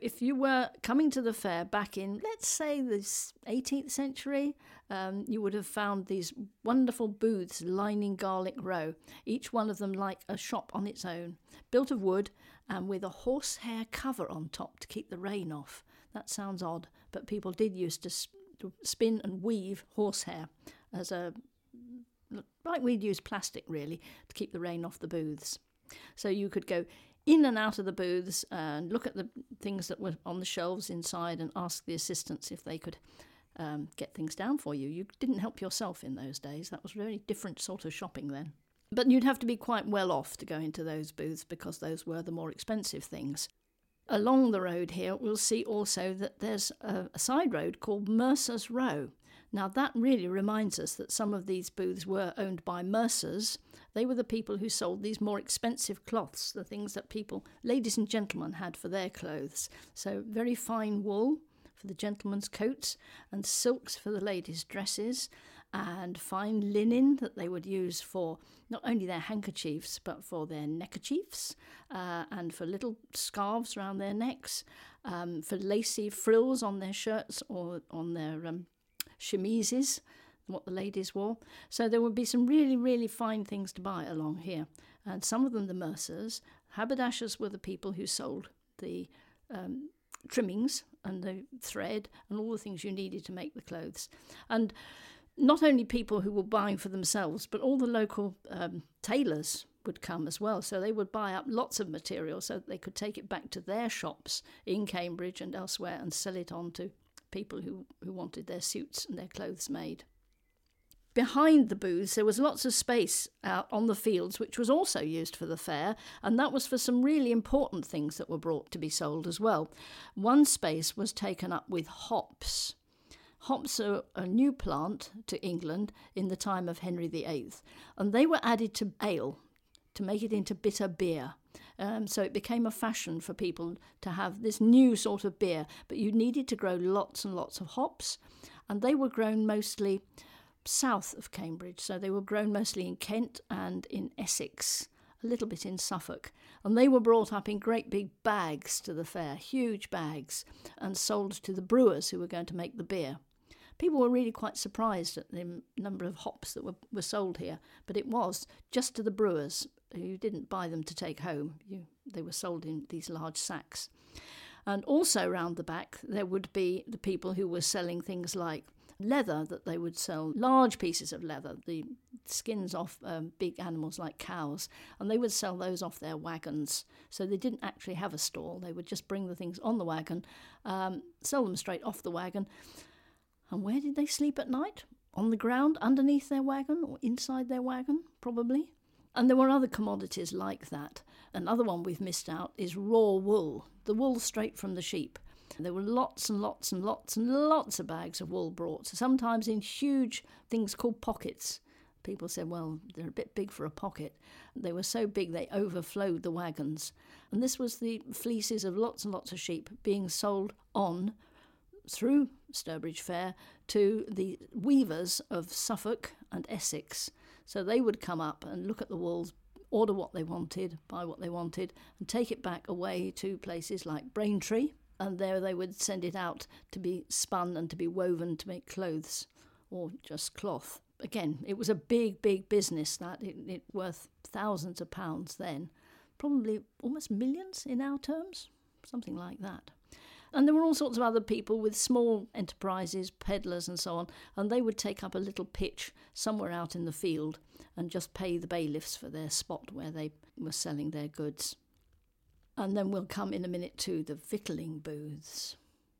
If you were coming to the fair back in, let's say, the 18th century, you would have found these wonderful booths lining Garlick Row, each one of them like a shop on its own, built of wood and with a horsehair cover on top to keep the rain off. That sounds odd, but people did used to spin and weave horsehair as like we'd use plastic really, to keep the rain off the booths. So you could go in and out of the booths and look at the things that were on the shelves inside and ask the assistants if they could get things down for you. You didn't help yourself in those days. That was a very different sort of shopping then. But you'd have to be quite well off to go into those booths because those were the more expensive things. Along the road here, we'll see also that there's a side road called Mercer's Row. Now, that really reminds us that some of these booths were owned by mercers. They were the people who sold these more expensive cloths, the things that people, ladies and gentlemen, had for their clothes. So very fine wool for the gentlemen's coats and silks for the ladies' dresses, and fine linen that they would use for not only their handkerchiefs but for their neckerchiefs and for little scarves around their necks, for lacy frills on their shirts or on their chemises, what the ladies wore. So there would be some really, really fine things to buy along here. And some of them the mercers. Haberdashers were the people who sold the trimmings and the thread and all the things you needed to make the clothes. And not only people who were buying for themselves, but all the local tailors would come as well. So they would buy up lots of material so that they could take it back to their shops in Cambridge and elsewhere and sell it on to people who wanted their suits and their clothes made. Behind the booths, there was lots of space out on the fields, which was also used for the fair, and that was for some really important things that were brought to be sold as well. One space was taken up with hops. Hops are a new plant to England in the time of Henry VIII, and they were added to ale to make it into bitter beer. So it became a fashion for people to have this new sort of beer, but you needed to grow lots and lots of hops, and they were grown mostly south of Cambridge. So they were grown mostly in Kent and in Essex, a little bit in Suffolk, and they were brought up in great big bags to the fair, huge bags, and sold to the brewers who were going to make the beer. People were really quite surprised at the number of hops that were sold here, but it was just to the brewers. You didn't buy them to take home. They were sold in these large sacks. And also round the back, there would be the people who were selling things like leather, that they would sell large pieces of leather, the skins off big animals like cows, and they would sell those off their wagons. So they didn't actually have a stall. They would just bring the things on the wagon, sell them straight off the wagon. And where did they sleep at night? On the ground, underneath their wagon, or inside their wagon, probably. And there were other commodities like that. Another one we've missed out is raw wool, the wool straight from the sheep. There were lots and lots and lots and lots of bags of wool brought, sometimes in huge things called pockets. People said, well, they're a bit big for a pocket. They were so big they overflowed the wagons. And this was the fleeces of lots and lots of sheep being sold on through Sturbridge Fair to the weavers of Suffolk and Essex. So they would come up and look at the wools, order what they wanted, buy what they wanted, and take it back away to places like Braintree, and there they would send it out to be spun and to be woven to make clothes or just cloth. Again, it was a big, big business, that. It worth thousands of pounds then, probably almost millions in our terms, something like that. And there were all sorts of other people with small enterprises, peddlers and so on, and they would take up a little pitch somewhere out in the field and just pay the bailiffs for their spot where they were selling their goods. And then we'll come in a minute to the victualling booths.